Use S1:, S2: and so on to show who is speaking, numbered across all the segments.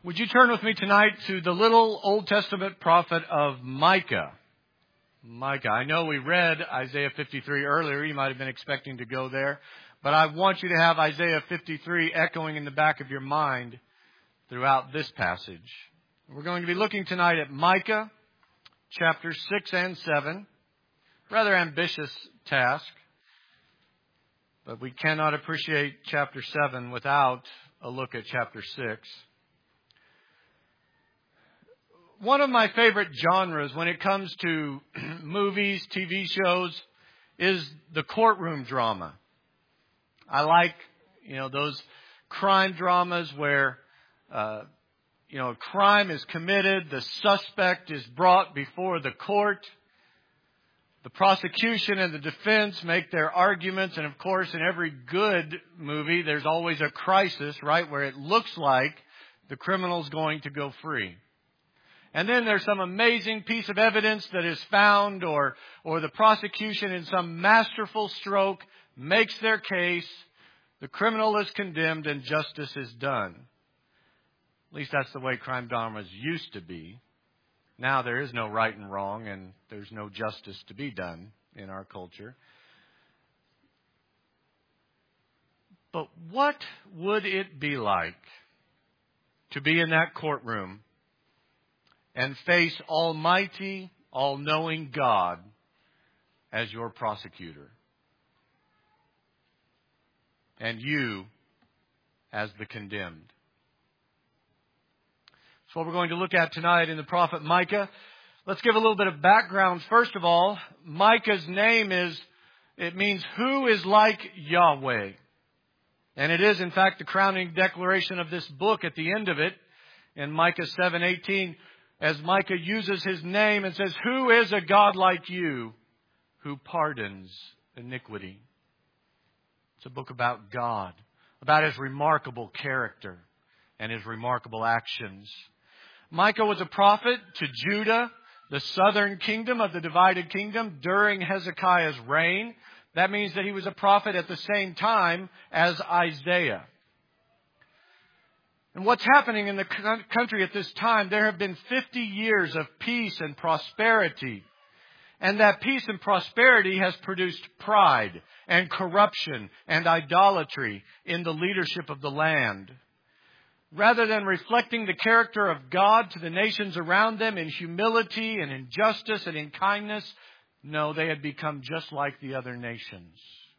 S1: Would you turn with me tonight to the little Old Testament prophet of Micah? Micah. I know we read Isaiah 53 earlier. You might have been expecting to go there. But I want you to have Isaiah 53 echoing in the back of your mind throughout this passage. We're going to be looking tonight at Micah, chapters 6 and 7. Rather ambitious task. But we cannot appreciate chapter 7 without a look at chapter 6. One of my favorite genres when it comes to movies, TV shows, is the courtroom drama. I like, those crime dramas where, a crime is committed, the suspect is brought before the court. The prosecution and the defense make their arguments, and of course, in every good movie, there's always a crisis, right, where it looks like the criminal's going to go free. And then there's some amazing piece of evidence that is found, or the prosecution in some masterful stroke makes their case, the criminal is condemned, and justice is done. At least that's the way crime dramas used to be. Now there is no right and wrong, and there's no justice to be done in our culture. But what would it be like to be in that courtroom and face Almighty, all-knowing God as your prosecutor, and you as the condemned? That's what we're going to look at tonight in the prophet Micah. Let's give a little bit of background. First of all, Micah's name means who is like Yahweh. And it is, in fact, the crowning declaration of this book at the end of it, in Micah 7:18, as Micah uses his name and says, "Who is a God like you who pardons iniquity?" It's a book about God, about His remarkable character and His remarkable actions. Micah was a prophet to Judah, the southern kingdom of the divided kingdom, during Hezekiah's reign. That means that he was a prophet at the same time as Isaiah. And what's happening in the country at this time, there have been 50 years of peace and prosperity. And that peace and prosperity has produced pride and corruption and idolatry in the leadership of the land. Rather than reflecting the character of God to the nations around them in humility and in justice and in kindness, no, they had become just like the other nations.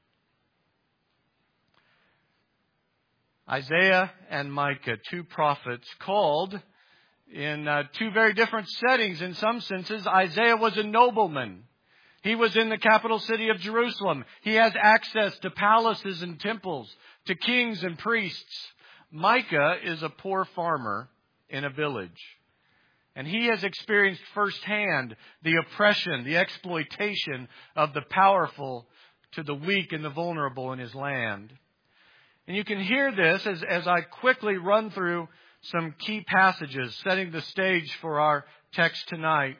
S1: Isaiah and Micah, two prophets called in two very different settings in some senses. Isaiah was a nobleman. He was in the capital city of Jerusalem. He has access to palaces and temples, to kings and priests. Micah is a poor farmer in a village. And he has experienced firsthand the oppression, the exploitation of the powerful to the weak and the vulnerable in his land. And you can hear this as I quickly run through some key passages, setting the stage for our text tonight.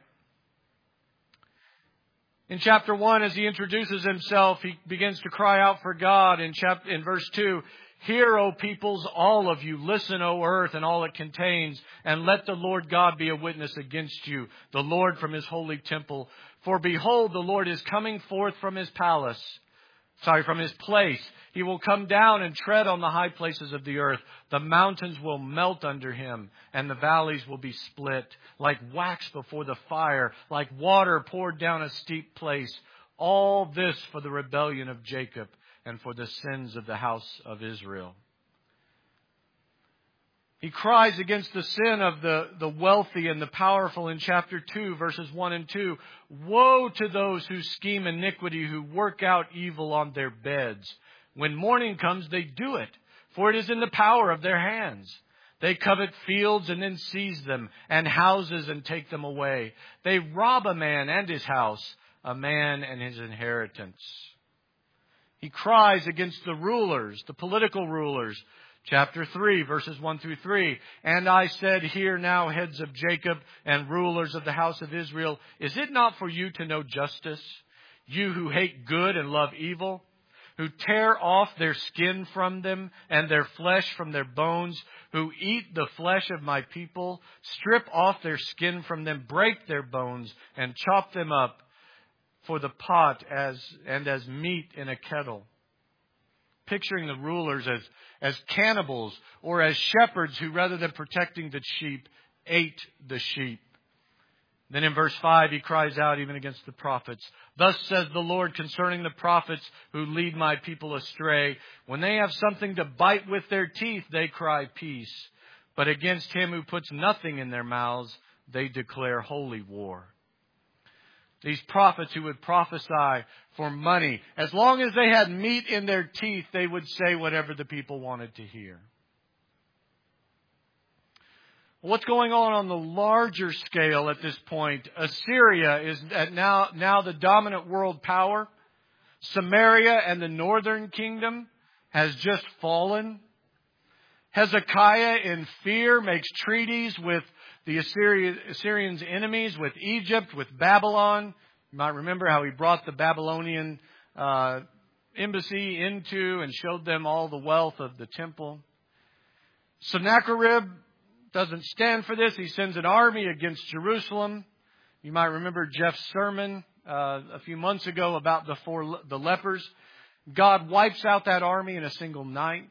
S1: In chapter 1, as he introduces himself, he begins to cry out for God. In verse 2, "Hear, O peoples, all of you. Listen, O earth, and all it contains. And let the Lord God be a witness against you, the Lord from His holy temple. For behold, the Lord is coming forth from His from His place. He will come down and tread on the high places of the earth. The mountains will melt under Him, and the valleys will be split, like wax before the fire, like water poured down a steep place. All this for the rebellion of Jacob and for the sins of the house of Israel." He cries against the sin of the wealthy and the powerful in chapter 2, verses 1 and 2. "Woe to those who scheme iniquity, who work out evil on their beds. When morning comes, they do it, for it is in the power of their hands. They covet fields and then seize them, and houses and take them away. They rob a man and his house, a man and his inheritance." He cries against the rulers, the political rulers. Chapter 3, verses 1 through 3. "And I said, Hear now, heads of Jacob and rulers of the house of Israel. Is it not for you to know justice, you who hate good and love evil? who tear off their skin from them and their flesh from their bones, who eat the flesh of my people, strip off their skin from them, break their bones, and chop them up for the pot as meat in a kettle. Picturing the rulers as cannibals or as shepherds who, rather than protecting the sheep, ate the sheep. Then in verse 5, he cries out even against the prophets. Thus says the Lord concerning the prophets who lead my people astray. When they have something to bite with their teeth, they cry peace. But against him who puts nothing in their mouths, they declare holy war. These prophets who would prophesy for money, as long as they had meat in their teeth, they would say whatever the people wanted to hear. What's going on the larger scale at this point? Assyria is now the dominant world power. Samaria and the northern kingdom has just fallen. Hezekiah, in fear, makes treaties with the Assyrians' enemies, with Egypt, with Babylon. You might remember how he brought the Babylonian embassy into and showed them all the wealth of the temple. Sennacherib doesn't stand for this. He sends an army against Jerusalem. You might remember Jeff's sermon a few months ago about the lepers. God wipes out that army in a single night.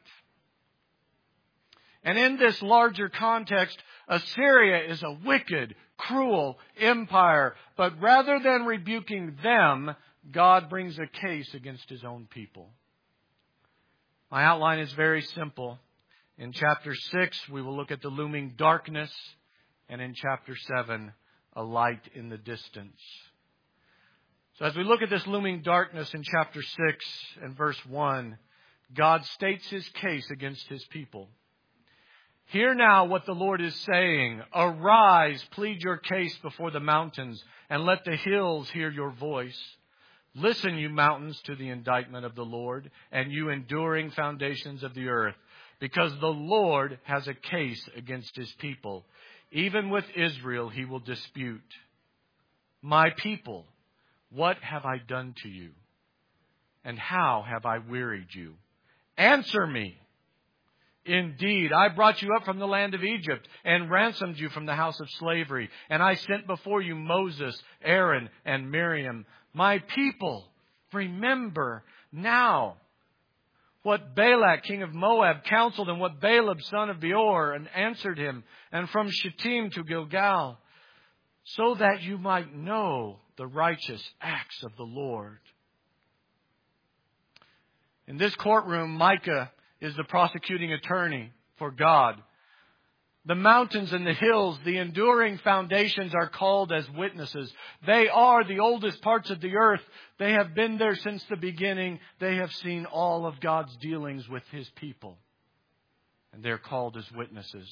S1: And in this larger context, Assyria is a wicked, cruel empire. But rather than rebuking them, God brings a case against His own people. My outline is very simple. In chapter 6, we will look at the looming darkness. And in chapter 7, a light in the distance. So as we look at this looming darkness in chapter 6 and verse 1, God states His case against His people. Hear now what the Lord is saying. Arise, plead your case before the mountains, and let the hills hear your voice. Listen, you mountains, to the indictment of the Lord, and you enduring foundations of the earth, because the Lord has a case against His people. Even with Israel He will dispute. My people, what have I done to you? And how have I wearied you? Answer me. Indeed, I brought you up from the land of Egypt and ransomed you from the house of slavery. And I sent before you Moses, Aaron, and Miriam. My people, remember now what Balak, king of Moab, counseled, and what Balaam, son of Beor, and answered him, and from Shittim to Gilgal, so that you might know the righteous acts of the Lord. In this courtroom, Micah is the prosecuting attorney for God. The mountains and the hills, the enduring foundations, are called as witnesses. They are the oldest parts of the earth. They have been there since the beginning. They have seen all of God's dealings with His people. And they're called as witnesses.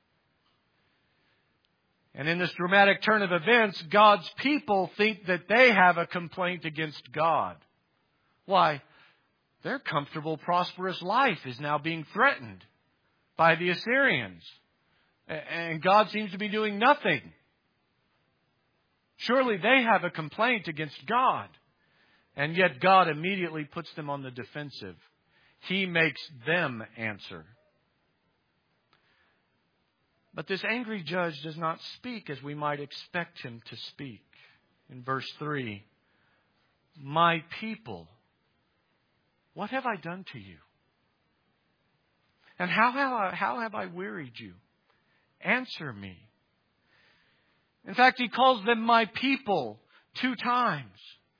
S1: And in this dramatic turn of events, God's people think that they have a complaint against God. Why? Their comfortable, prosperous life is now being threatened by the Assyrians. And God seems to be doing nothing. Surely they have a complaint against God. And yet God immediately puts them on the defensive. He makes them answer. But this angry judge does not speak as we might expect him to speak. In verse 3, my people, what have I done to you? And how have I wearied you? Answer me. In fact, he calls them my people 2 times.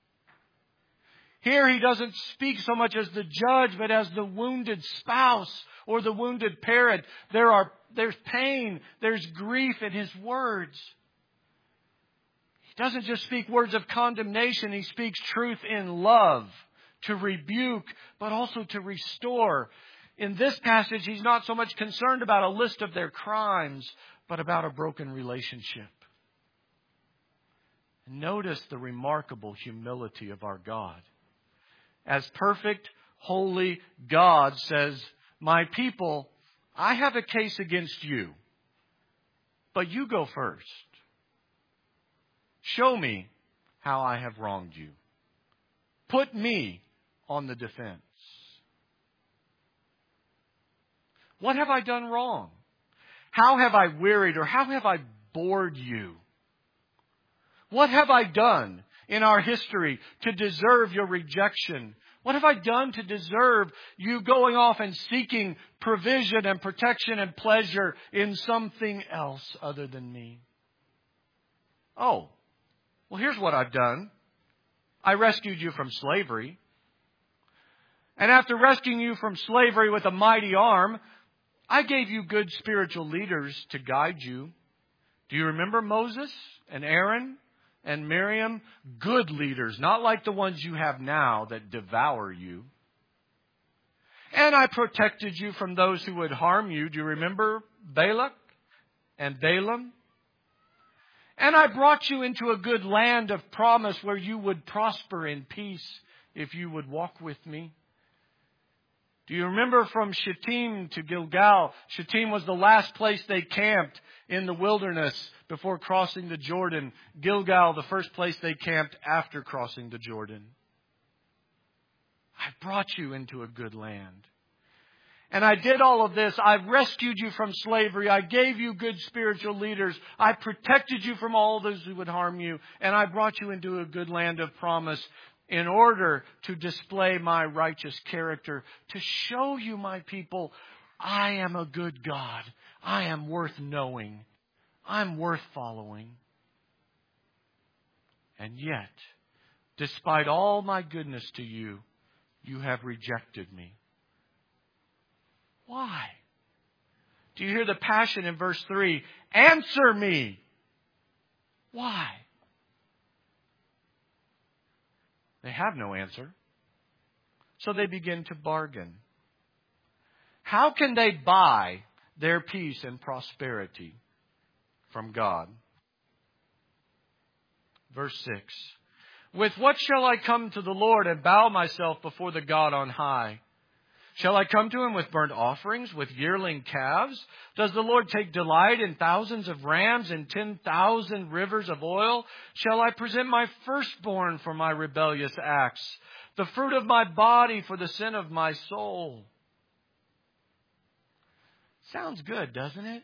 S1: Here he doesn't speak so much as the judge, but as the wounded spouse or the wounded parent. There's pain, there's grief in his words. He doesn't just speak words of condemnation, he speaks truth in love. To rebuke, but also to restore. In this passage, he's not so much concerned about a list of their crimes, but about a broken relationship. Notice the remarkable humility of our God. As perfect, holy God says, my people, I have a case against you, but you go first. Show me how I have wronged you. Put me on the defense. What have I done wrong? How have I wearied or how have I bored you? What have I done in our history to deserve your rejection? What have I done to deserve you going off and seeking provision and protection and pleasure in something else other than me? Oh, well, here's what I've done. I rescued you from slavery. And after rescuing you from slavery with a mighty arm, I gave you good spiritual leaders to guide you. Do you remember Moses and Aaron and Miriam? Good leaders, not like the ones you have now that devour you. And I protected you from those who would harm you. Do you remember Balak and Balaam? And I brought you into a good land of promise where you would prosper in peace if you would walk with me. Do you remember from Shittim to Gilgal? Shittim was the last place they camped in the wilderness before crossing the Jordan. Gilgal, the first place they camped after crossing the Jordan. I brought you into a good land. And I did all of this. I rescued you from slavery. I gave you good spiritual leaders. I protected you from all those who would harm you. And I brought you into a good land of promise in order to display my righteous character, to show you, my people, I am a good God. I am worth knowing. I'm worth following. And yet, despite all my goodness to you, you have rejected me. Why? Do you hear the passion in verse 3? Answer me. Why? They have no answer. So they begin to bargain. How can they buy their peace and prosperity from God? Verse 6. With what shall I come to the Lord and bow myself before the God on high? Shall I come to him with burnt offerings, with yearling calves? Does the Lord take delight in thousands of rams and 10,000 rivers of oil? Shall I present my firstborn for my rebellious acts, the fruit of my body for the sin of my soul? Sounds good, doesn't it?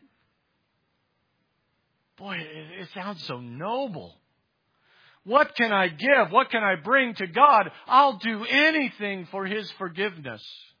S1: Boy, it sounds so noble. What can I give? What can I bring to God? I'll do anything for his forgiveness.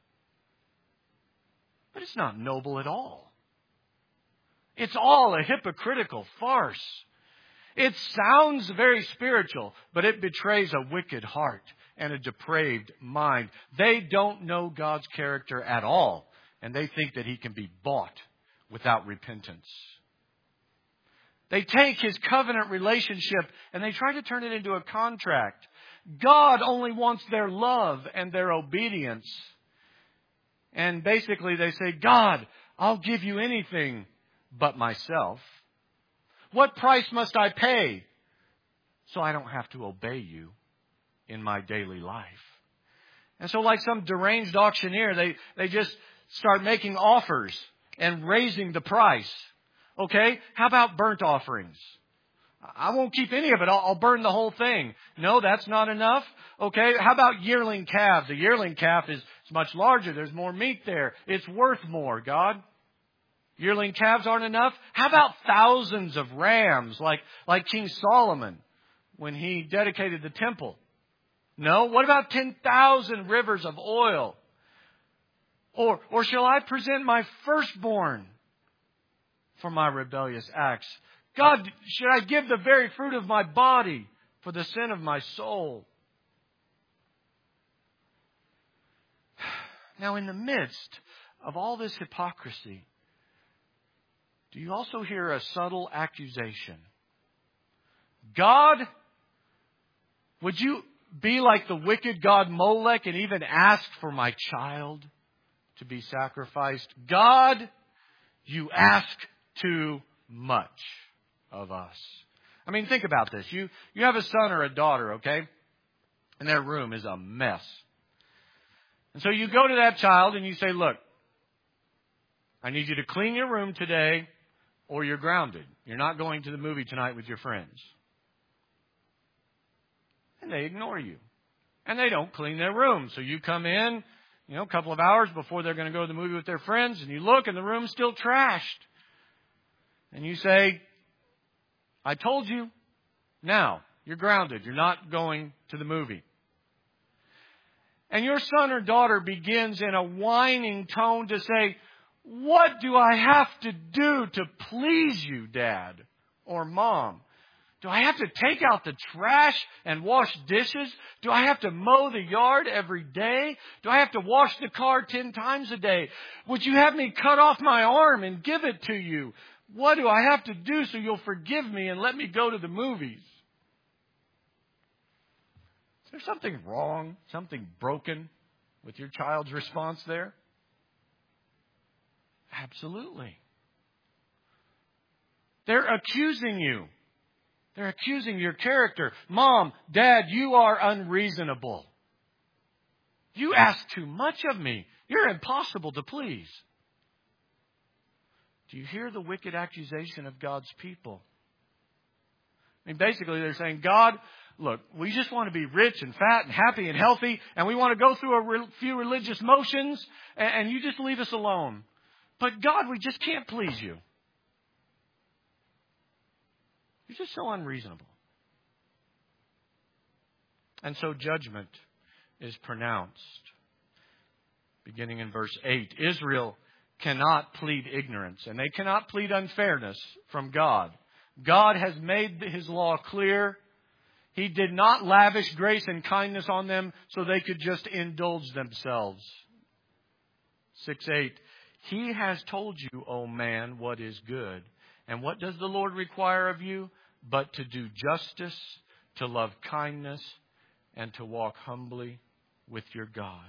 S1: But it's not noble at all. It's all a hypocritical farce. It sounds very spiritual, but it betrays a wicked heart and a depraved mind. They don't know God's character at all, and they think that he can be bought without repentance. They take his covenant relationship and they try to turn it into a contract. God only wants their love and their obedience. And basically they say, God, I'll give you anything but myself. What price must I pay so I don't have to obey you in my daily life? And so like some deranged auctioneer, they just start making offers and raising the price. Okay, how about burnt offerings? I won't keep any of it. I'll burn the whole thing. No, that's not enough. Okay, how about yearling calves? A yearling calf is much larger. There's more meat there. It's worth more, God. Yearling calves aren't enough. How about thousands of rams like King Solomon when he dedicated the temple? No, what about 10,000 rivers of oil? Or shall I present my firstborn for my rebellious acts? God, should I give the very fruit of my body for the sin of my soul? Now, in the midst of all this hypocrisy, do you also hear a subtle accusation? God, would you be like the wicked god Molech and even ask for my child to be sacrificed? God, you ask too much of us. I mean, think about this. You have a son or a daughter, okay? And their room is a mess. And so you go to that child and you say, look, I need you to clean your room today or you're grounded. You're not going to the movie tonight with your friends. And they ignore you. And they don't clean their room. So you come in, a couple of hours before they're going to go to the movie with their friends, and you look and the room's still trashed. And you say, I told you. Now, you're grounded. You're not going to the movie. And your son or daughter begins in a whining tone to say, what do I have to do to please you, Dad or Mom? Do I have to take out the trash and wash dishes? Do I have to mow the yard every day? Do I have to wash the car 10 times a day? Would you have me cut off my arm and give it to you? What do I have to do so you'll forgive me and let me go to the movies? Is there something wrong, something broken with your child's response there? Absolutely. They're accusing you. They're accusing your character. Mom, Dad, you are unreasonable. You ask too much of me. You're impossible to please. Do you hear the wicked accusation of God's people? I mean, basically they're saying, God, look, we just want to be rich and fat and happy and healthy, and we want to go through a few religious motions, and you just leave us alone. But God, we just can't please you. You're just so unreasonable. And so judgment is pronounced. Beginning in verse 8, Israel cannot plead ignorance, and they cannot plead unfairness from God. God has made His law clear. He did not lavish grace and kindness on them so they could just indulge themselves. 6:8, He has told you, O man, what is good. And what does the Lord require of you? But to do justice, to love kindness, and to walk humbly with your God.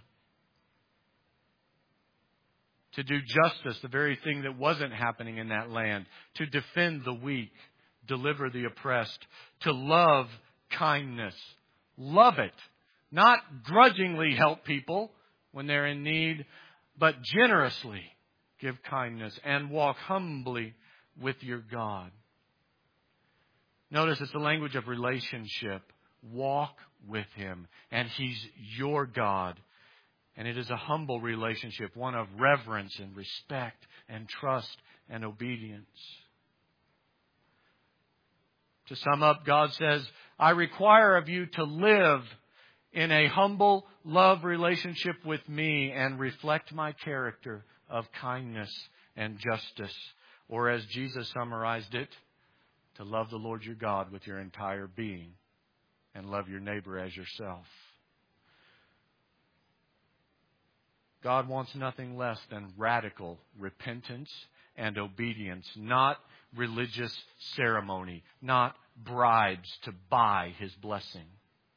S1: To do justice, the very thing that wasn't happening in that land. To defend the weak, deliver the oppressed. To love kindness. Love it. Not grudgingly help people when they're in need, but generously give kindness and walk humbly with your God. Notice it's the language of relationship. Walk with Him, and He's your God. And it is a humble relationship, one of reverence and respect and trust and obedience. To sum up, God says, I require of you to live in a humble love relationship with me and reflect my character of kindness and justice. Or as Jesus summarized it, to love the Lord your God with your entire being and love your neighbor as yourself. God wants nothing less than radical repentance and obedience, not religious ceremony, not bribes to buy His blessing.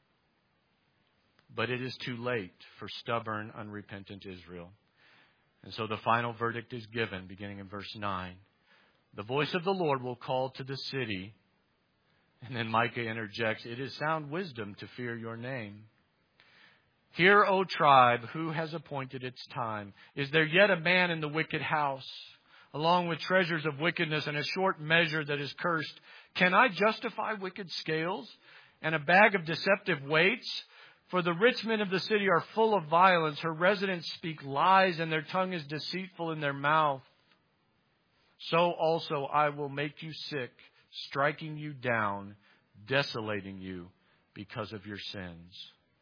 S1: But it is too late for stubborn, unrepentant Israel. And so the final verdict is given, beginning in verse 9. The voice of the Lord will call to the city. And then Micah interjects, it is sound wisdom to fear your name. Hear, O tribe, who has appointed its time? Is there yet a man in the wicked house, along with treasures of wickedness and a short measure that is cursed? Can I justify wicked scales and a bag of deceptive weights? For the rich men of the city are full of violence. Her residents speak lies, and their tongue is deceitful in their mouth. So also I will make you sick, striking you down, desolating you because of your sins.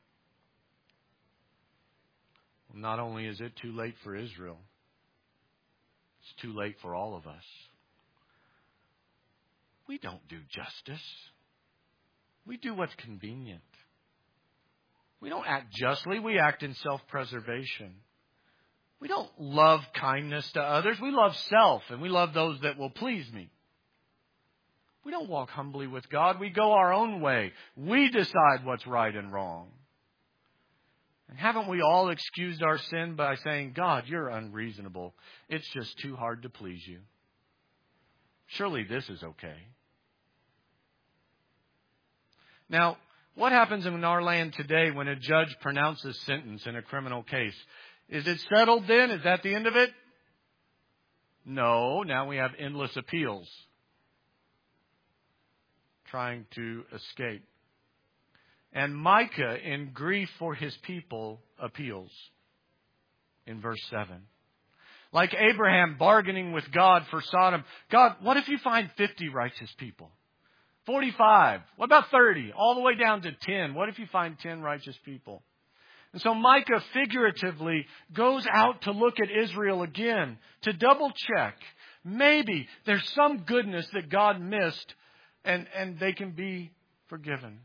S1: Well, not only is it too late for Israel, it's too late for all of us. We don't do justice. We do what's convenient. We don't act justly. We act in self-preservation. We don't love kindness to others. We love self, and we love those that will please me. We don't walk humbly with God. We go our own way. We decide what's right and wrong. And haven't we all excused our sin by saying, God, you're unreasonable. It's just too hard to please you. Surely this is okay. Now, what happens in our land today when a judge pronounces sentence in a criminal case? Is it settled then? Is that the end of it? No. Now we have endless appeals trying to escape. And Micah, in grief for his people, appeals. in verse 7. Like Abraham bargaining with God for Sodom. God, what if you find 50 righteous people? 45. What about 30? All the way down to 10. What if you find 10 righteous people? And so Micah figuratively goes out to look at Israel again, to double check. Maybe there's some goodness that God missed and they can be forgiven.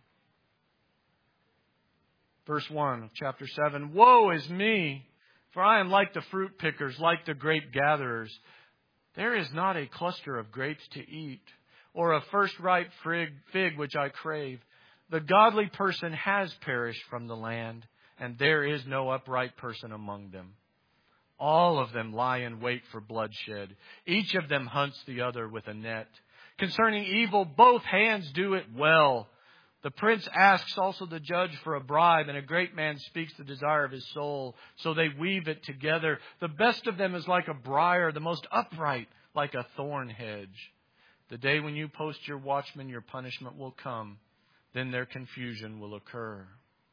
S1: Verse 1 of chapter 7. Woe is me, for I am like the fruit pickers, like the grape gatherers. There is not a cluster of grapes to eat, or a first ripe fig which I crave. The godly person has perished from the land, and there is no upright person among them. All of them lie in wait for bloodshed. Each of them hunts the other with a net. Concerning evil, both hands do it well. The prince asks also the judge for a bribe, and a great man speaks the desire of his soul. So they weave it together. The best of them is like a briar, the most upright like a thorn hedge. The day when you post your watchmen, your punishment will come. Then their confusion will occur.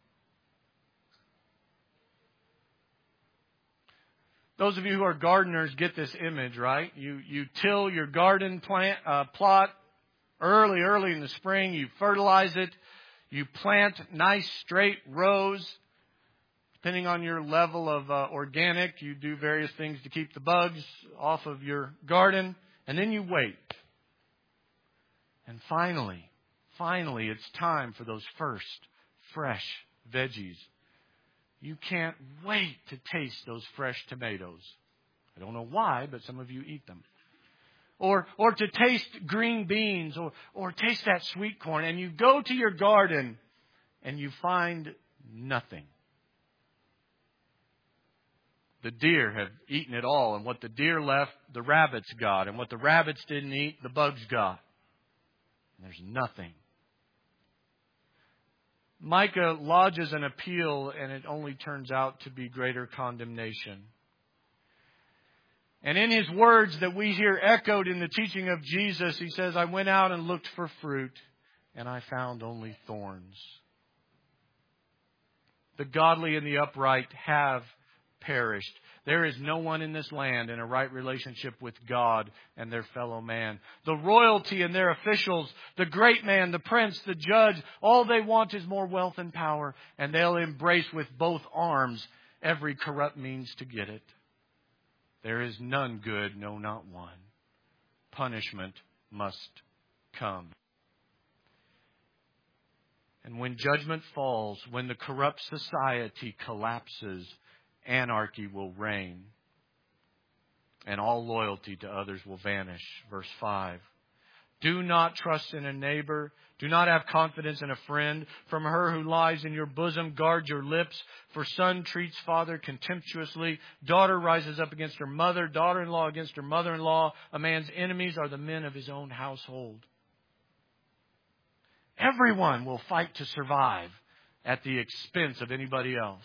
S1: Those of you who are gardeners get this image, right? You till your garden plot early in the spring. You fertilize it. You plant nice straight rows. Depending on your level of organic, you do various things to keep the bugs off of your garden. And then you wait. And finally, it's time for those first fresh veggies. You can't wait to taste those fresh tomatoes. I don't know why, but some of you eat them. Or to taste green beans or taste that sweet corn. And you go to your garden and you find nothing. The deer have eaten it all. And what the deer left, the rabbits got. And what the rabbits didn't eat, the bugs got. And there's nothing. Micah lodges an appeal, and it only turns out to be greater condemnation. And in his words that we hear echoed in the teaching of Jesus, he says, I went out and looked for fruit, and I found only thorns. The godly and the upright have perished. There is no one in this land in a right relationship with God and their fellow man. The royalty and their officials, the great man, the prince, the judge, all they want is more wealth and power, and they'll embrace with both arms every corrupt means to get it. There is none good, no, not one. Punishment must come. And when judgment falls, when the corrupt society collapses, anarchy will reign, and all loyalty to others will vanish. Verse 5. Do not trust in a neighbor. Do not have confidence in a friend. From her who lies in your bosom, guard your lips. For son treats father contemptuously. Daughter rises up against her mother. Daughter-in-law against her mother-in-law. A man's enemies are the men of his own household. Everyone will fight to survive at the expense of anybody else.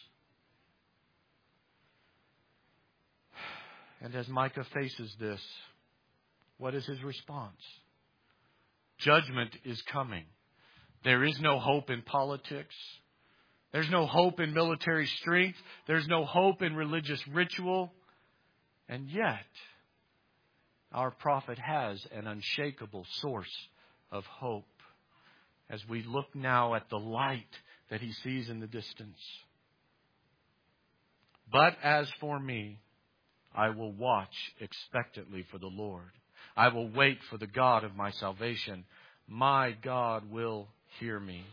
S1: And as Micah faces this, what is his response? Judgment is coming. There is no hope in politics. There's no hope in military strength. There's no hope in religious ritual. And yet, our prophet has an unshakable source of hope as we look now at the light that he sees in the distance. But as for me, I will watch expectantly for the Lord. I will wait for the God of my salvation. My God will hear me.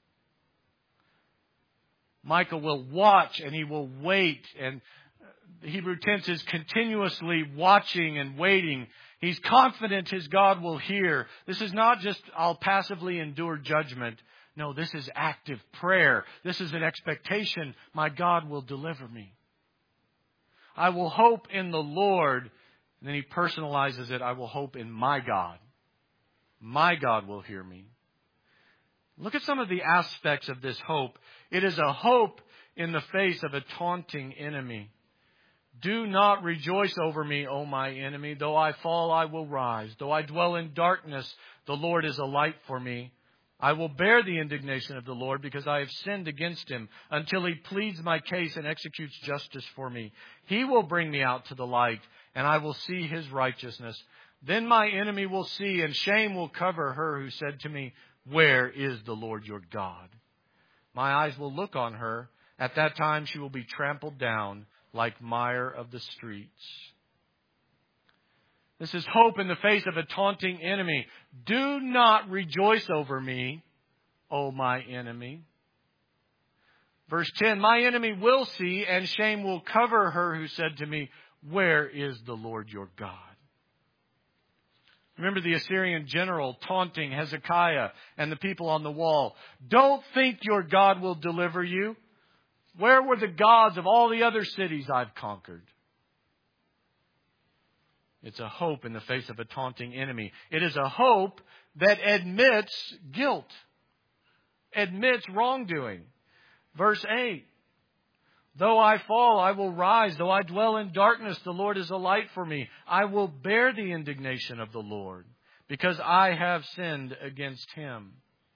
S1: Micah will watch and he will wait. And the Hebrew tense is continuously watching and waiting. He's confident his God will hear. This is not just, I'll passively endure judgment. No, this is active prayer. This is an expectation. My God will deliver me. I will hope in the Lord. And then he personalizes it. I will hope in my God. My God will hear me. Look at some of the aspects of this hope. It is a hope in the face of a taunting enemy. Do not rejoice over me, O my enemy. Though I fall, I will rise. Though I dwell in darkness, the Lord is a light for me. I will bear the indignation of the Lord because I have sinned against him until he pleads my case and executes justice for me. He will bring me out to the light, and I will see his righteousness. Then my enemy will see, and shame will cover her who said to me, where is the Lord your God? My eyes will look on her. At that time she will be trampled down like mire of the streets. This is hope in the face of a taunting enemy. Do not rejoice over me, O my enemy. Verse 10, my enemy will see, and shame will cover her who said to me, where is the Lord your God? Remember the Assyrian general taunting Hezekiah and the people on the wall. Don't think your God will deliver you. Where were the gods of all the other cities I've conquered? It's a hope in the face of a taunting enemy. It is a hope that admits guilt, admits wrongdoing. Verse 8, though I fall, I will rise. Though I dwell in darkness, the Lord is a light for me. I will bear the indignation of the Lord because I have sinned against him.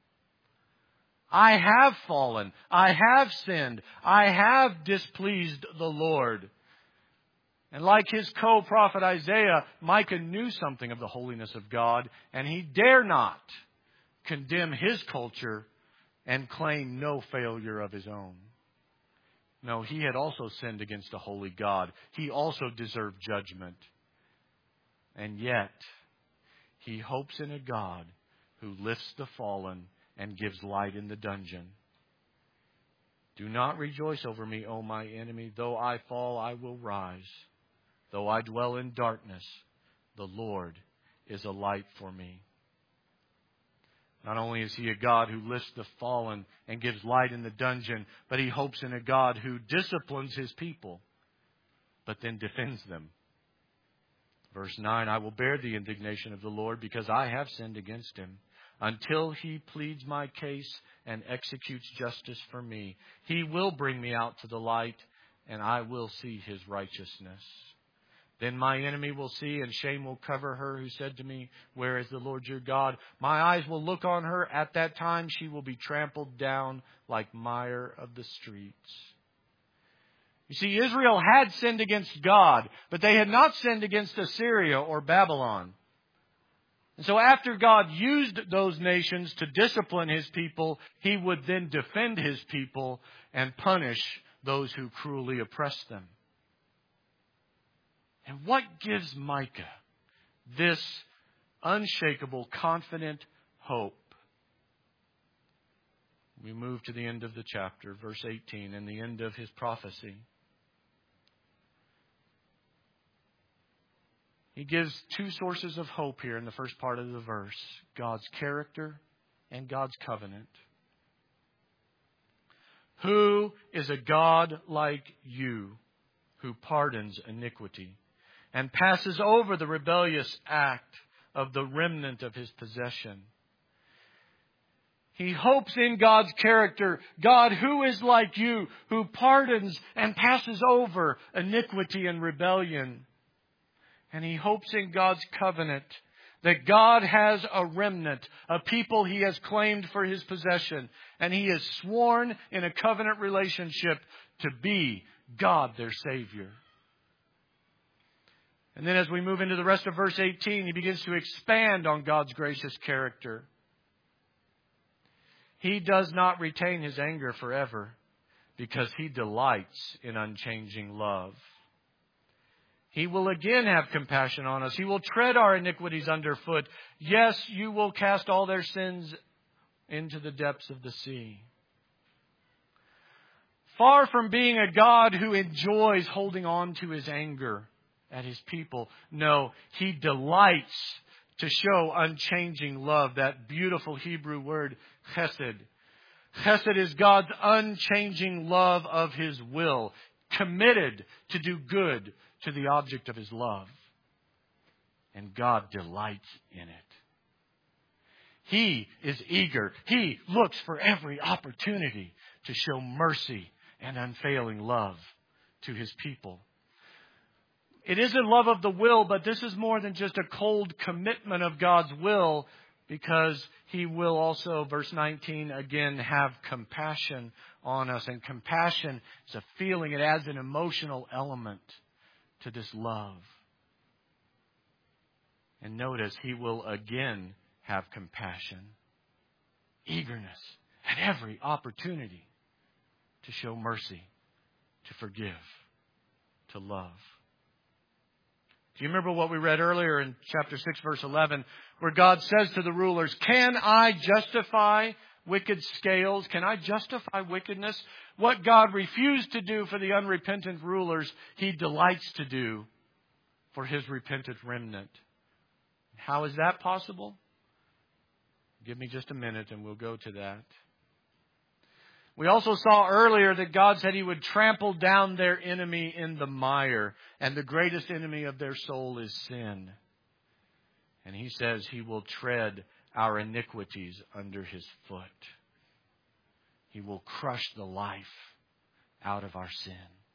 S1: I have fallen. I have sinned. I have displeased the Lord. And like his co-prophet Isaiah, Micah knew something of the holiness of God, and he dare not condemn his culture and claim no failure of his own. No, he had also sinned against a holy God. He also deserved judgment. And yet, he hopes in a God who lifts the fallen and gives light in the dungeon. Do not rejoice over me, O my enemy. Though I fall, I will rise. Though I dwell in darkness, the Lord is a light for me. Not only is he a God who lifts the fallen and gives light in the dungeon, but he hopes in a God who disciplines his people, but then defends them. Verse 9, I will bear the indignation of the Lord because I have sinned against him. Until he pleads my case and executes justice for me, he will bring me out to the light, and I will see his righteousness. Then my enemy will see, and shame will cover her who said to me, where is the Lord your God? My eyes will look on her. At that time she will be trampled down like mire of the streets. You see, Israel had sinned against God, but they had not sinned against Assyria or Babylon. And so after God used those nations to discipline his people, he would then defend his people and punish those who cruelly oppressed them. And what gives Micah this unshakable, confident hope? We move to the end of the chapter, verse 18, and the end of his prophecy. He gives two sources of hope here in the first part of the verse: God's character and God's covenant. Who is a God like you, who pardons iniquity and passes over the rebellious act of the remnant of his possession? He hopes in God's character. God, who is like you, who pardons and passes over iniquity and rebellion. And he hopes in God's covenant, that God has a remnant, a people he has claimed for his possession. And he has sworn in a covenant relationship to be God, their Savior. And then as we move into the rest of verse 18, he begins to expand on God's gracious character. He does not retain his anger forever because he delights in unchanging love. He will again have compassion on us. He will tread our iniquities underfoot. Yes, you will cast all their sins into the depths of the sea. Far from being a God who enjoys holding on to his anger at his people, no, he delights to show unchanging love. That beautiful Hebrew word, chesed. Chesed is God's unchanging love of his will, committed to do good to the object of his love. And God delights in it. He is eager. He looks for every opportunity to show mercy and unfailing love to his people. It isn't love of the will, but this is more than just a cold commitment of God's will. because He will also, verse 19, again, have compassion on us. And compassion is a feeling. It adds an emotional element to this love. And notice, He will again have compassion. Eagerness at every opportunity to show mercy, to forgive, to love. Do you remember what we read earlier in chapter 6, verse 11, where God says to the rulers, can I justify wicked scales? Can I justify wickedness? What God refused to do for the unrepentant rulers, He delights to do for His repentant remnant. How is that possible? Give me just a minute and we'll go to that. We also saw earlier that God said He would trample down their enemy in the mire. And the greatest enemy of their soul is sin. And He says He will tread our iniquities under His foot. He will crush the life out of our sin.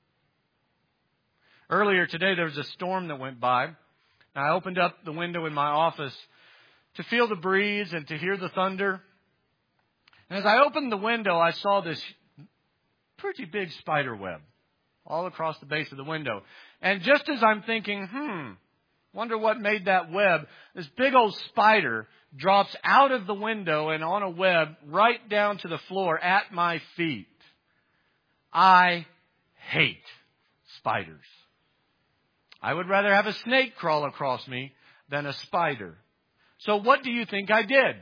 S1: Earlier today there was a storm that went by. And I opened up the window in my office to feel the breeze and to hear the thunder. And as I opened the window, I saw this pretty big spider web all across the base of the window. And just as I'm thinking, wonder what made that web, this big old spider drops out of the window and on a web right down to the floor at my feet. I hate spiders. I would rather have a snake crawl across me than a spider. So what do you think I did?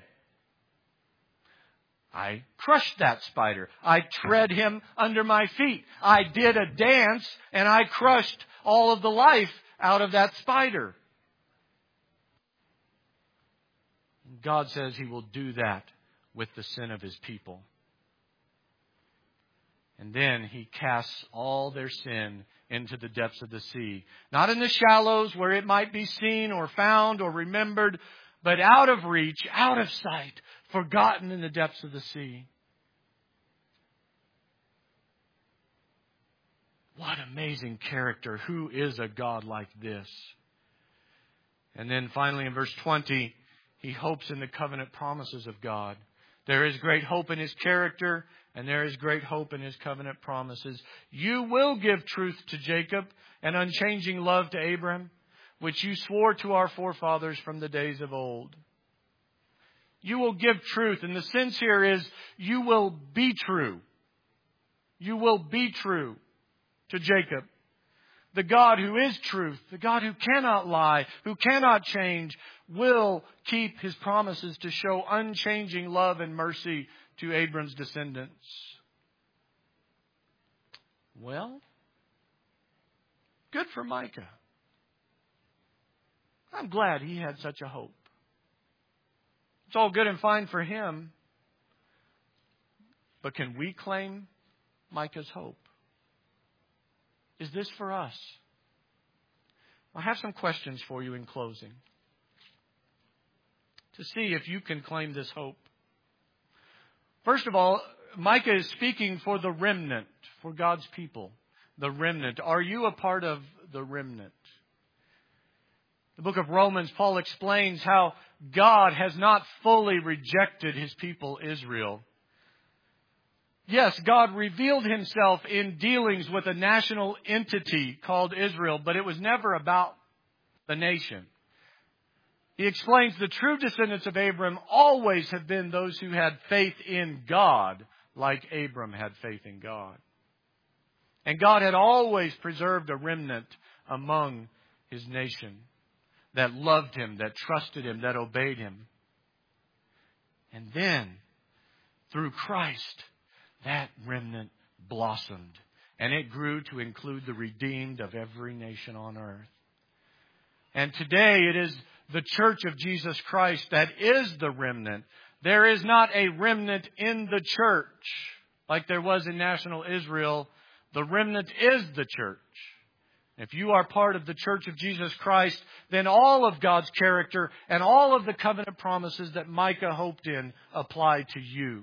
S1: I crushed that spider. I tread him under my feet. I did a dance and I crushed all of the life out of that spider. God says He will do that with the sin of His people. And then He casts all their sin into the depths of the sea. Not in the shallows where it might be seen or found or remembered, but out of reach, out of sight, forgotten in the depths of the sea. What amazing character. Who is a God like this? And then finally in verse 20, he hopes in the covenant promises of God. There is great hope in His character, and there is great hope in His covenant promises. You will give truth to Jacob and unchanging love to Abraham, which you swore to our forefathers from the days of old. You will give truth. And the sense here is you will be true. You will be true to Jacob. The God who is truth, the God who cannot lie, who cannot change, will keep His promises to show unchanging love and mercy to Abram's descendants. Well, good for Micah. I'm glad he had such a hope. It's all good and fine for him. But can we claim Micah's hope? Is this for us? I have some questions for you in closing to see if you can claim this hope. First of all, Micah is speaking for the remnant, for God's people. The remnant. Are you a part of the remnant? The book of Romans, Paul explains how God has not fully rejected His people, Israel. Yes, God revealed Himself in dealings with a national entity called Israel, but it was never about the nation. He explains the true descendants of Abram always have been those who had faith in God, like Abram had faith in God. And God had always preserved a remnant among His nation that loved Him, that trusted Him, that obeyed Him. And then, through Christ, that remnant blossomed. And it grew to include the redeemed of every nation on earth. And today it is the church of Jesus Christ that is the remnant. There is not a remnant in the church like there was in national Israel. The remnant is the church. If you are part of the church of Jesus Christ, then all of God's character and all of the covenant promises that Micah hoped in apply to you.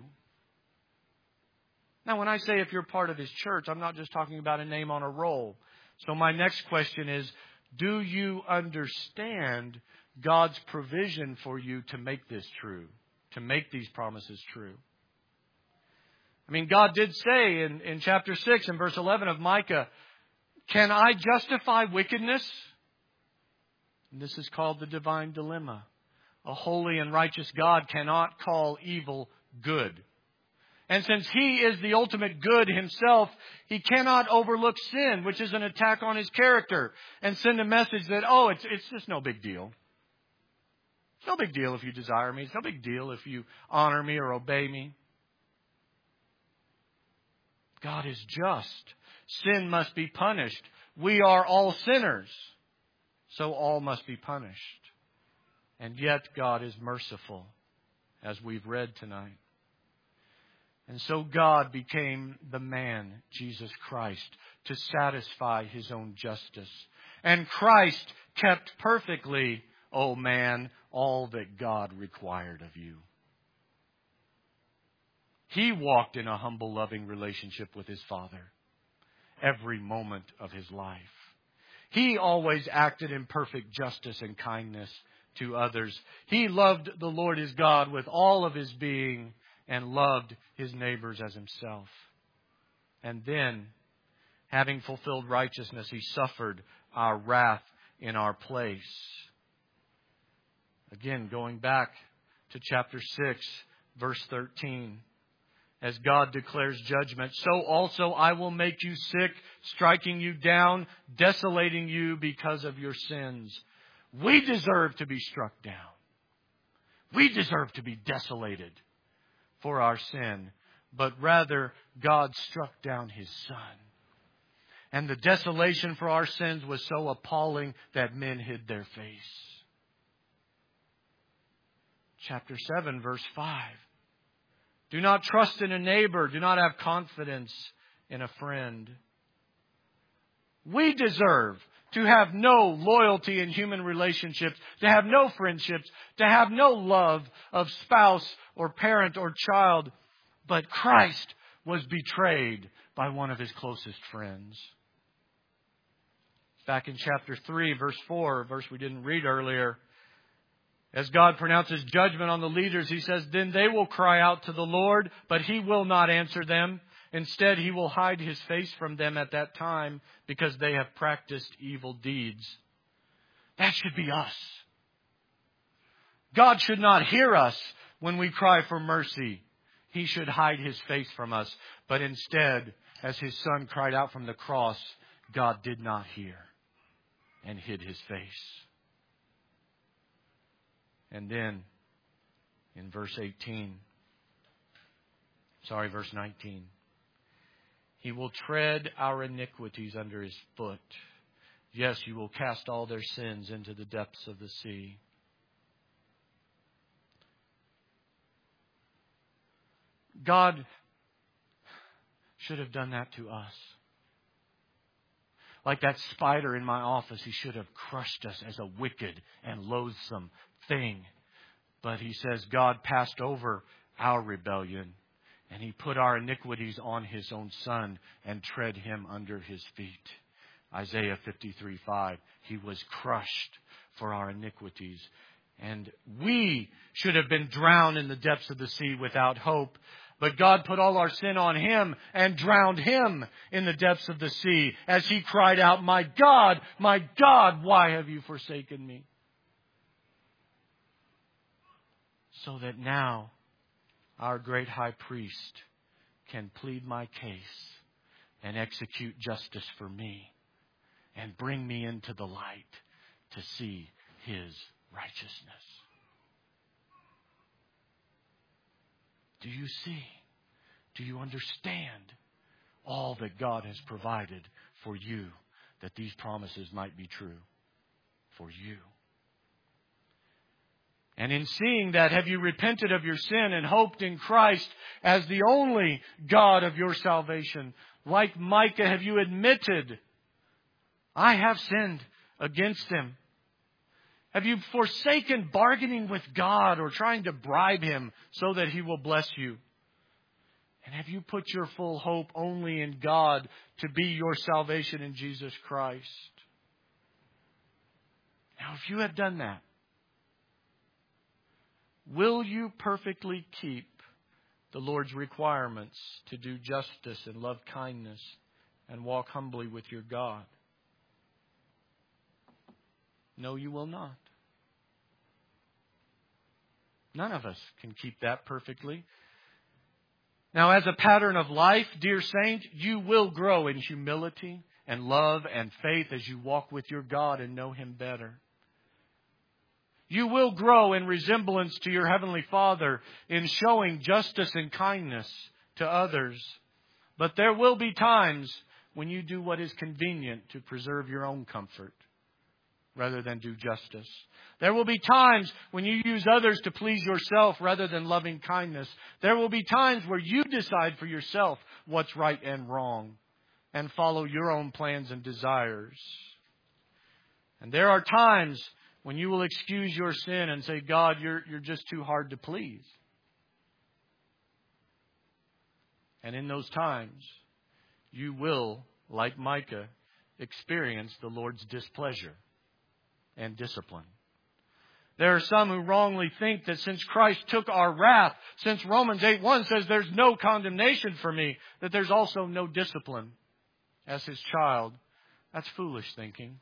S1: Now, when I say if you're part of His church, I'm not just talking about a name on a roll. So my next question is, do you understand God's provision for you to make this true, to make these promises true. I mean, God did say in chapter 6 and verse 11 of Micah, can I justify wickedness? And this is called the divine dilemma. A holy and righteous God cannot call evil good. And since He is the ultimate good Himself, He cannot overlook sin, which is an attack on His character, and send a message that, oh, it's just no big deal. It's no big deal if you desire me. It's no big deal if you honor me or obey me. God is just. Sin must be punished. We are all sinners, so all must be punished. And yet God is merciful, as we've read tonight. And so God became the man, Jesus Christ, to satisfy His own justice. And Christ kept perfectly, O man, all that God required of you. He walked in a humble, loving relationship with His Father every moment of His life. He always acted in perfect justice and kindness to others. He loved the Lord His God with all of His being and loved His neighbors as Himself. And then, having fulfilled righteousness, He suffered our wrath in our place. Again, going back to chapter 6, verse 13. As God declares judgment, so also I will make you sick, striking you down, desolating you because of your sins. We deserve to be struck down. We deserve to be desolated for our sin. But rather, God struck down His Son. And the desolation for our sins was so appalling that men hid their face. Chapter 7, verse 5. Do not trust in a neighbor. Do not have confidence in a friend. We deserve to have no loyalty in human relationships, to have no friendships, to have no love of spouse or parent or child. But Christ was betrayed by one of His closest friends. Back in chapter 3, verse 4, a verse we didn't read earlier, as God pronounces judgment on the leaders, He says, then they will cry out to the Lord, but He will not answer them. Instead, He will hide His face from them at that time because they have practiced evil deeds. That should be us. God should not hear us when we cry for mercy. He should hide His face from us. But instead, as His Son cried out from the cross, God did not hear and hid His face. And then, in verse 19, He will tread our iniquities under His foot. Yes, you will cast all their sins into the depths of the sea. God should have done that to us. Like that spider in my office, He should have crushed us as a wicked and loathsome thing. But He says God passed over our rebellion and He put our iniquities on His own Son and tread Him under His feet. Isaiah 53:5. He was crushed for our iniquities. And we should have been drowned in the depths of the sea without hope. But God put all our sin on Him and drowned Him in the depths of the sea as He cried out, my God, why have you forsaken me? So that now our great high priest can plead my case and execute justice for me and bring me into the light to see His righteousness. Do you see? Do you understand all that God has provided for you, that these promises might be true for you? And in seeing that, have you repented of your sin and hoped in Christ as the only God of your salvation? Like Micah, have you admitted, I have sinned against Him? Have you forsaken bargaining with God or trying to bribe Him so that He will bless you? And have you put your full hope only in God to be your salvation in Jesus Christ? Now, if you have done that, Will you perfectly keep the Lord's requirements to do justice and love kindness and walk humbly with your God? No, you will not. None of us can keep that perfectly. Now, as a pattern of life, dear saint, you will grow in humility and love and faith as you walk with your God and know Him better. You will grow in resemblance to your Heavenly Father in showing justice and kindness to others. But there will be times when you do what is convenient to preserve your own comfort rather than do justice. There will be times when you use others to please yourself rather than loving kindness. There will be times where you decide for yourself what's right and wrong and follow your own plans and desires. And there are times when you will excuse your sin and say, God, you're just too hard to please. And in those times, you will, like Micah, experience the Lord's displeasure and discipline. There are some who wrongly think that since Christ took our wrath, since Romans 8:1 says there's no condemnation for me, that there's also no discipline as His child. That's foolish thinking.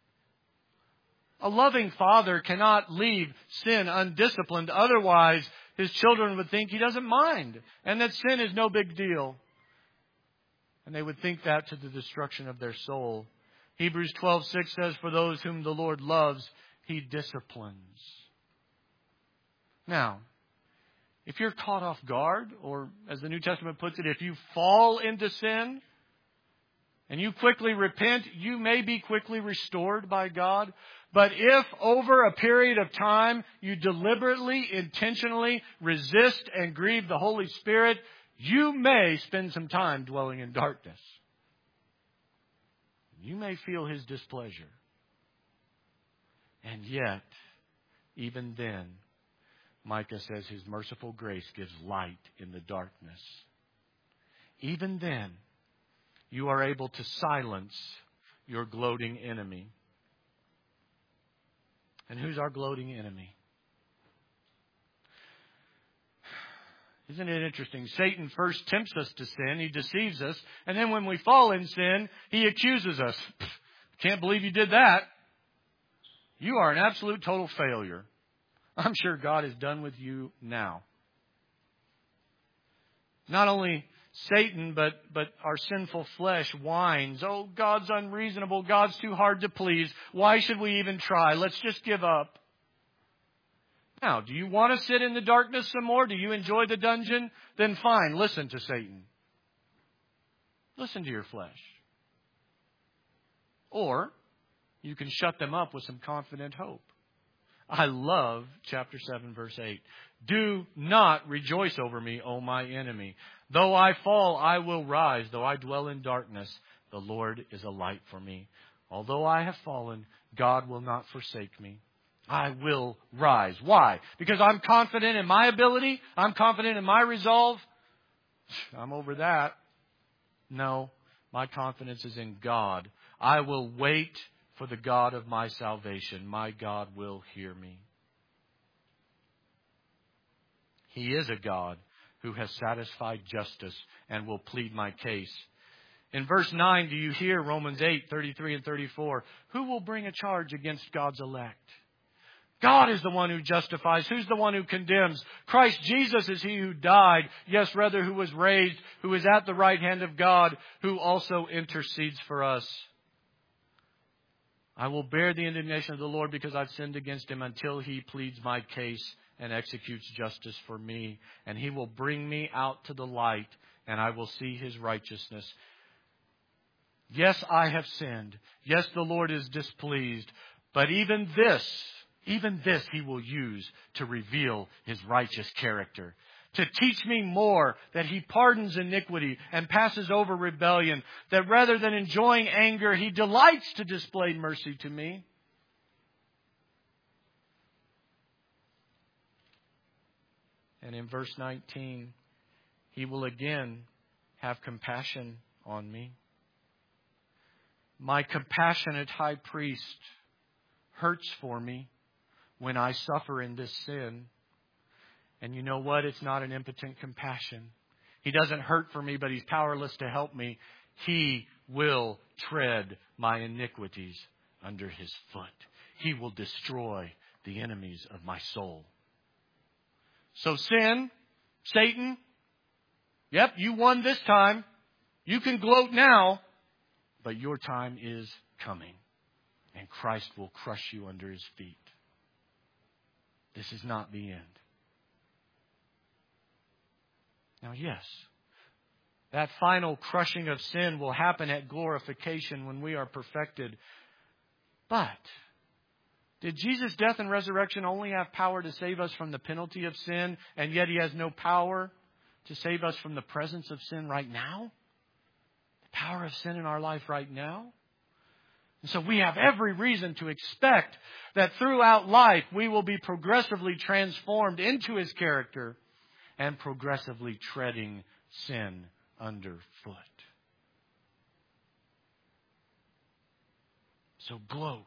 S1: A loving father cannot leave sin undisciplined. Otherwise, his children would think He doesn't mind and that sin is no big deal. And they would think that to the destruction of their soul. Hebrews 12:6 says, for those whom the Lord loves, He disciplines. Now, if you're caught off guard, or as the New Testament puts it, if you fall into sin and you quickly repent, you may be quickly restored by God. But if over a period of time you deliberately, intentionally resist and grieve the Holy Spirit, you may spend some time dwelling in darkness. You may feel His displeasure. And yet, even then, Micah says His merciful grace gives light in the darkness. Even then, you are able to silence your gloating enemy. And who's our gloating enemy? Isn't it interesting? Satan first tempts us to sin. He deceives us. And then when we fall in sin, he accuses us. Can't believe you did that. You are an absolute total failure. I'm sure God is done with you now. Not only Satan, but our sinful flesh whines. Oh, God's unreasonable. God's too hard to please. Why should we even try? Let's just give up. Now, do you want to sit in the darkness some more? Do you enjoy the dungeon? Then fine, listen to Satan. Listen to your flesh. Or you can shut them up with some confident hope. I love chapter 7, verse 8. Do not rejoice over me, O my enemy. Though I fall, I will rise. Though I dwell in darkness, the Lord is a light for me. Although I have fallen, God will not forsake me. I will rise. Why? Because I'm confident in my ability. I'm confident in my resolve. I'm over that. No, my confidence is in God. I will wait for the God of my salvation. My God will hear me. He is a God who has satisfied justice and will plead my case. In verse 9, do you hear Romans 8:33 and 34? Who will bring a charge against God's elect? God is the one who justifies. Who's the one who condemns? Christ Jesus is He who died. Yes, rather, who was raised, who is at the right hand of God, who also intercedes for us. I will bear the indignation of the Lord because I've sinned against Him until He pleads my case and executes justice for me. And He will bring me out to the light, and I will see His righteousness. Yes, I have sinned. Yes, the Lord is displeased. But even this He will use to reveal His righteous character. To teach me more that He pardons iniquity and passes over rebellion. That rather than enjoying anger, He delights to display mercy to me. And in verse 19, He will again have compassion on me. My compassionate high priest hurts for me when I suffer in this sin. And you know what? It's not an impotent compassion. He doesn't hurt for me, but He's powerless to help me. He will tread my iniquities under His foot. He will destroy the enemies of my soul. So sin, Satan, yep, you won this time. You can gloat now, but your time is coming. And Christ will crush you under His feet. This is not the end. Now, yes, that final crushing of sin will happen at glorification when we are perfected. But did Jesus' death and resurrection only have power to save us from the penalty of sin, and yet He has no power to save us from the presence of sin right now? The power of sin in our life right now? And so we have every reason to expect that throughout life we will be progressively transformed into His character and progressively treading sin underfoot. So gloat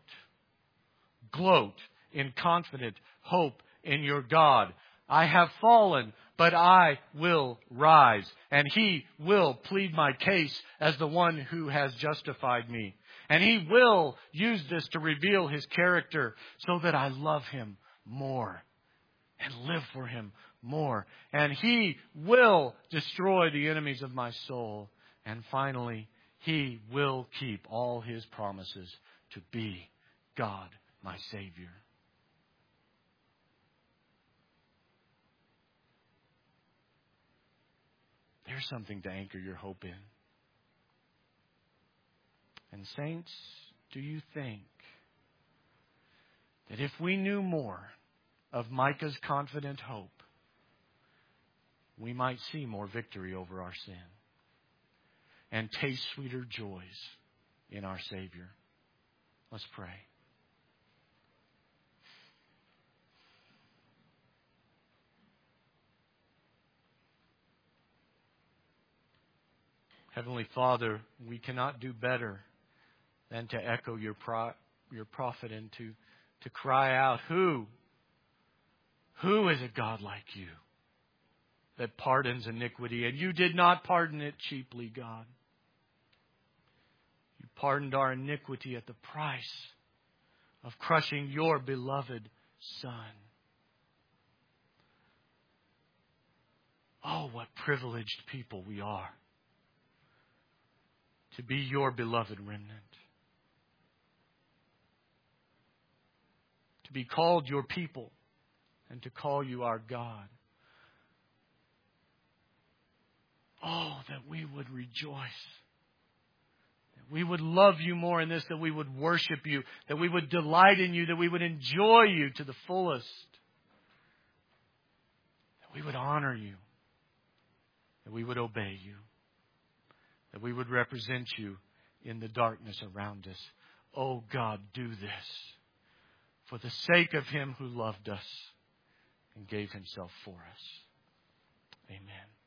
S1: in confident hope in your God. I have fallen, but I will rise, and He will plead my case as the one who has justified me. And He will use this to reveal His character so that I love Him more and live for Him more. And He will destroy the enemies of my soul. And finally, He will keep all His promises to be God, my Savior. There's something to anchor your hope in. And saints, do you think that if we knew more of Micah's confident hope, we might see more victory over our sin and taste sweeter joys in our Savior? Let's pray. Heavenly Father, we cannot do better than to echo your prophet and to cry out, Who is a God like you that pardons iniquity? And you did not pardon it cheaply, God. You pardoned our iniquity at the price of crushing your beloved Son. Oh, what privileged people we are to be your beloved remnant. To be called your people and to call you our God. Oh, that we would rejoice. That we would love you more in this, that we would worship you, that we would delight in you, that we would enjoy you to the fullest. That we would honor you. That we would obey you. That we would represent you in the darkness around us. Oh God, do this for the sake of Him who loved us and gave Himself for us. Amen.